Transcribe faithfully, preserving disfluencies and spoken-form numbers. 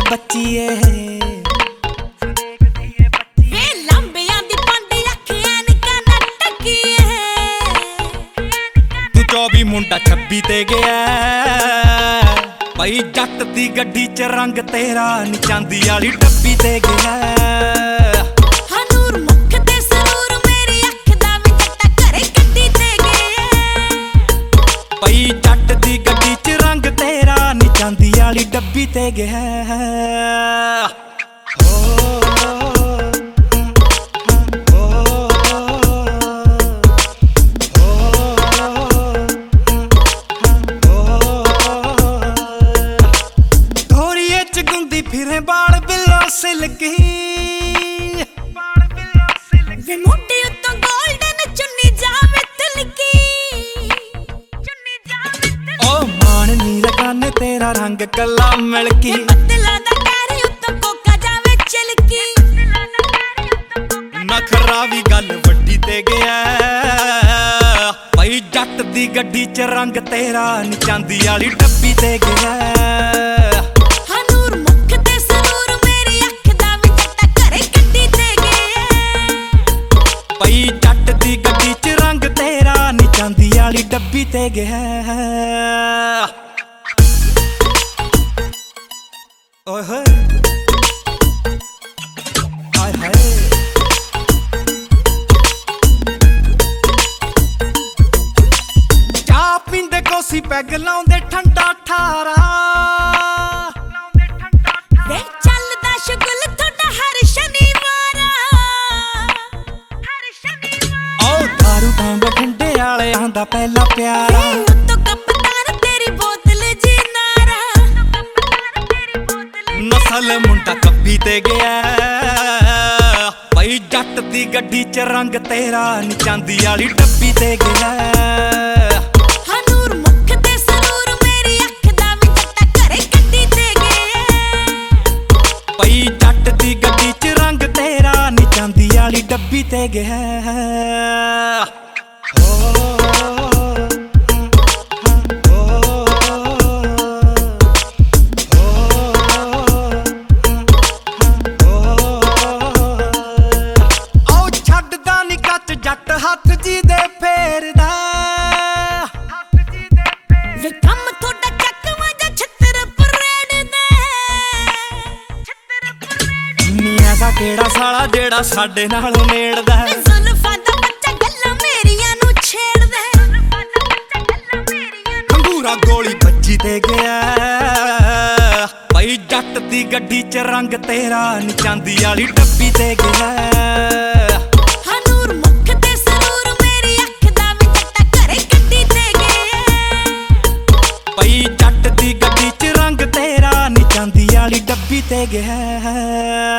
ਬੱਚੀਏ ਵੇ ਲੰਬਿਆਂ ਦੀ ਪੰਡੀ ਅੱਖੀਆਂ ਨਿਕਾ ਨਟਕੀਏ ਤੂੰ ਚੌਵੀ ਮੁੰਡਾ ਛੱਬੀ ਤੇ ਗਿਆ ਭਾਈ ਜੱਟ ਦੀ ਗੱਡੀ ਚ ਰੰਗ ਤੇਰਾ ਨੀ ਚਾਂਦੀ ਵਾਲੀ ਡੱਬੀ ਤੇ ਗਿਆ ਹਨੂਰ ਮੁੱਖ ਤੇ ਸਰੂਰ ਮੇਰੀ ਅੱਖ ਦਾ ਵੀ ਜੱਟਾ ਘਰੇ ਗੱਡੀ ਤੇ ਗਿਆ ਭਾਈ ਜੱਟ ਦੀ ਗੱਡੀ ਚ ਰੰਗ ਤੇਰਾ ਨੀ ਚਾਂਦੀ ਵਾਲੀ ਡੱਬੀ ਤੇ ਗਿਆ ਫਿਰੇ ਬਾਲ ਬਿੱਲਾ ਸਿਲਕੀ ਵੇ ਮੋਢੇ ਉੱਤੋਂ ਗੋਲਡਨ ਚੁੰਨੀ ਜਾਵੇ ਤਿਲਕੀ ਚੁੰਨੀ ਜਾਵੇ ਤਿਲਕੀ ਓ ਮਾਣ ਨੀ ਲਗਾਨੇ ਤੇਰਾ ਰੰਗ ਕੱਲਾ ਮਿਲਕੀ ਬੱਦਲਾਂ ਦਾ ਕਹਿਰ ਉੱਤੋਂ ਕੋਕਾ ਜਾਵੇ ਚਿਲਕੀ ਨਖਰਾ ਵੀ ਗੱਲ ਵੱਡੀ ਤੇ ਗਿਆ ਭਾਈ ਜੱਟ ਦੀ ਗੱਡੀ ਚ ਰੰਗ ਤੇਰਾ ਨੀ ਚਾਂਦੀ ਵਾਲੀ ਡੱਬੀ ਤੇ ਗਿਆ ਭਾਈ ਜੱਟ ਦੀ ਗੱਡੀ ਚ ਰੰਗ ਤੇਰਾ ਨੀ ਚਾਂਦੀ ਵਾਲੀ ਡੱਬੀ ਤੇ ਗਿਆ ਓਏ ਹੋਏ ਹਾਏ ਹਾਏ ਚਾਹ ਪੀਂਦੇ ਕੋਸੀ ਪੈਗ ਲਾਉਂਦੇ ਠੰਡਾ ਠਾਰਾ ਵੇ ਚੱਲਦਾ ਸ਼ੁਗਲ ਤੁਹਾਡਾ ਹਰ ਸ਼ਨੀਵਾਰ ਬਠਿੰਡੇ ਵਾਲਿਆਂ ਦਾ ਪਹਿਲਾ ਪਿਆਰਾ ਉੱਤੋਂ ਕਪਤਾਨ ਤੇਰੀ ਬੋਤਲ ਜੀ ਨਾਰਾ ਨਸਲ ਮੁੰਡਾ ਕੱਬੀ ਤੇ ਗਿਆ ਭਾਈ ਜੱਟ ਦੀ ਗੱਡੀ ਚ ਰੰਗ ਤੇਰਾ ਨੀ ਚਾਂਦੀ ਵਾਲੀ ਡੱਬੀ ਤੇ ਗਿਆ ਹਨੂਰ ਮੁੱਖ ਤੇ ਸਰੂਰ ਮੇਰੀ ਅੱਖ ਦਾ ਵੀ ਜੱਟਾ ਘਰੇ ਗੱਡੀ ਤੇ ਗਿਆ ਭਾਈ ਜੱਟ ਦੀ ਗੱਡੀ ਚ ਰੰਗ ਤੇਰਾ ਨੀ ਚਾਂਦੀ ਵਾਲੀ ਡੱਬੀ ਤੇ ਗਿਆ ਜੱਟ ਹੱਥ ਜੀ ਦੇ ਫੇਰਦਾ ਵੇ ਕੰਮ ਤੁਹਾਡਾ ਚੱਕਵਾ ਜਾਂ ਛਿੱਤਰ ਪਰੇਡ ਦੇ ਛਿੱਤਰ ਪਰੇਡ ਨੀ ਐਸਾ ਕਿਹੜਾ ਸਾਲਾ ਜਿਹੜਾ ਸਾਡੇ ਨਾਲੋਂ ਨੇੜਦਾ ਜ਼ੁਲਫਾਂ ਦਾ ਬੱਚਾ ਗੱਲਾਂ ਮੇਰੀਆਂ ਨੂੰ ਛੇੜਦਾ ਜ਼ੁਲਫਾਂ ਦਾ ਬੱਚਾ ਗੱਲਾਂ ਮੇਰੀਆਂ ਨੂੰ ਖੰਗੂਰਾ ਗੋਲੀ ਵੱਜੀ ਤੇ ਗਿਆ ਭਾਈ ਜੱਟ ਦੀ ਗੱਡੀ ਚ ਰੰਗ ਤੇਰਾ ਨੀ ਚਾਂਦੀ ਵਾਲੀ ਡੱਬੀ ਤੇ ਗਿਆ ਭਾਈ ਜੱਟ ਦੀ ਗੱਡੀ ਚ ਰੰਗ ਤੇਰਾ ਨੀ ਚਾਂਦੀ ਵਾਲੀ ਡੱਬੀ ਤੇ ਗਿਆ